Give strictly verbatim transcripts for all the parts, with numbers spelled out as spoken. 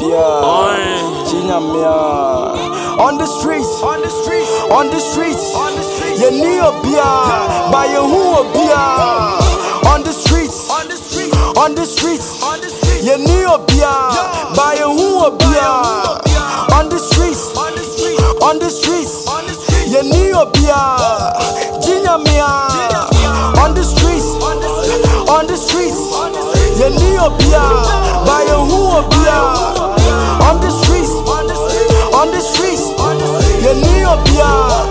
Obia, Jinyamia. On the streets, on the streets, on the streets, on the streets. You need Obia, by your who Obia. On the streets, on the streets, on the streets, on the streets. You need Obia, by your who Obia. On the streets, on the streets, on the streets, on the streets. You need Obia, Jinyamia. On the streets, on the streets, on the streets. You need Obia, by your who Obia. On the streets, on the streets, on the streets. You need Obia,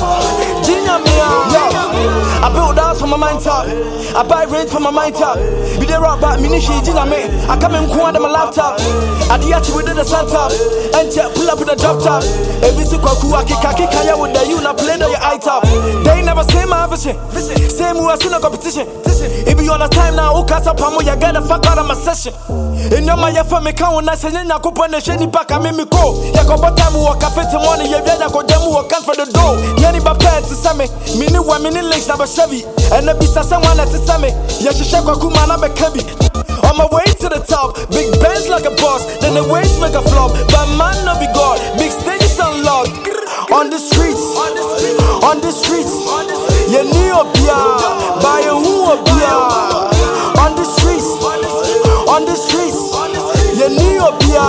Jinyamia. I build house for my mind top. I buy rent for my mind top. Be there rock back, mini shit, Jiname. I come in cool under my laptop. I diati with the sun top. And pull up with a drop top. Every single cool, I kick, I kick, I with the you, not play on your eye top. They never say my vision. Same who I see no competition. It be on a time now, who cast up, I'm you gotta fuck out of my session. In your my for me, count when I say, I go on the shady back, I make me go. Yakoba time, walk a fit morning, you get a go demo, walk out for the door. Yanni Bapet to Sammy, Mini one minute links, never Chevy. And the beast someone at the Sammy. Yashishaka Kumana Bekebi. On my way to the top, big bands like a boss, then the waves make a flop. But man, no be God, big stages unlocked. On the streets, on the streets, on the streets, you need Obia, by a who Obia. On the streets, on the streets, you need Obia,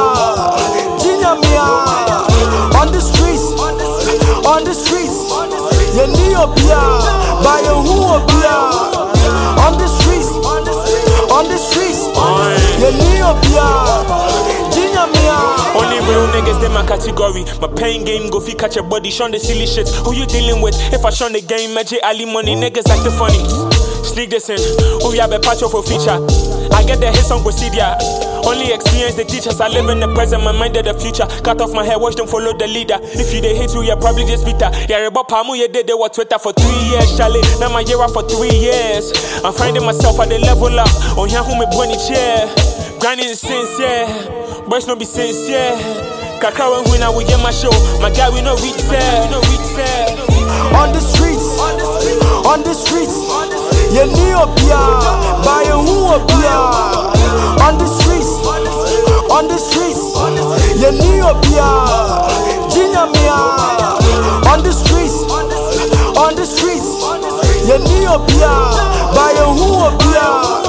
Jinyamia. On the streets, on the streets, you need Obia, by a who Obia. On the streets, on the streets, you need Obia, Jinyamia. Only real niggas in my category. My pain game go fi catch a body, shun the silly shit. Who you dealing with? If I shun the game, magic Ali money, niggas acting funny. Sneak this in, oh yeah, be patch for feature. I get the hits on procedure. Only experience the teachers. I live in the present, my mind of the future. Cut off my hair, watch them follow the leader. If you they hate you, you're probably just bitter. Yeah, Rebo Pamu, you did they were Twitter for three years, Charlie. Now my year for three years. I'm finding myself at the level up. On here, who me bunny chair. Grinding sincere, boys no be sincere. Kakra when we now we get my show. My guy, we no reach there, we no reach there. On the streets, on the streets, on the streets, you need Obia, by a who Obia. On the streets, on the streets, you need Obia, Jinyamia. On the streets, on the streets, you need Obia, by a who Obia.